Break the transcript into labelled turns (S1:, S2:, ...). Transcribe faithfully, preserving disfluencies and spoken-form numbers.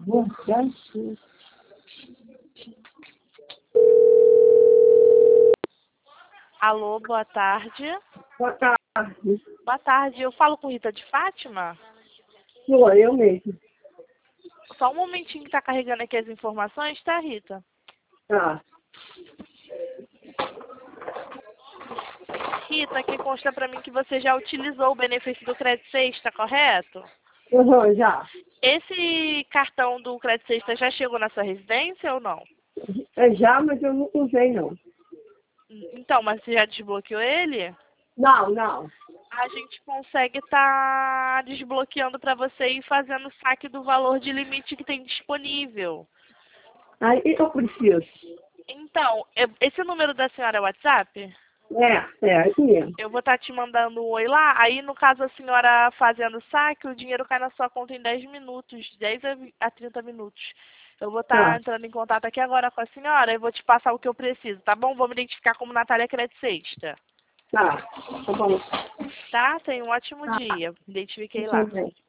S1: Verdade.
S2: Alô, boa tarde.
S1: Boa tarde.
S2: Boa tarde, eu falo com Rita de Fátima?
S1: Sou eu mesmo.
S2: Só um momentinho que tá carregando aqui as informações, tá, Rita?
S1: Tá.
S2: Rita, aqui consta pra mim que você já utilizou o benefício do Crédito Sexta, correto?
S1: Uhum, já.
S2: Esse cartão do Crédito Sexta já chegou na sua residência ou não?
S1: É já, mas eu nunca usei, não.
S2: Então, mas você já desbloqueou ele?
S1: Não, não.
S2: A gente consegue estar desbloqueando para você e fazendo saque do valor de limite que tem disponível.
S1: Aí eu preciso.
S2: Então, eu- esse número da senhora é o WhatsApp?
S1: É, é, isso mesmo.
S2: Eu vou estar te mandando um oi lá. Aí, no caso, a senhora fazendo o saque, o dinheiro cai na sua conta em dez minutos, dez a trinta minutos. Eu vou estar
S1: Tá,
S2: entrando em contato aqui agora com a senhora e vou te passar o que eu preciso, tá bom? Vou me identificar como Natália Crédito Sexta.
S1: tá. Tá bom.
S2: Tá? Tenha um ótimo
S1: Tá,
S2: dia. Me identifiquei
S1: eu
S2: lá.
S1: também.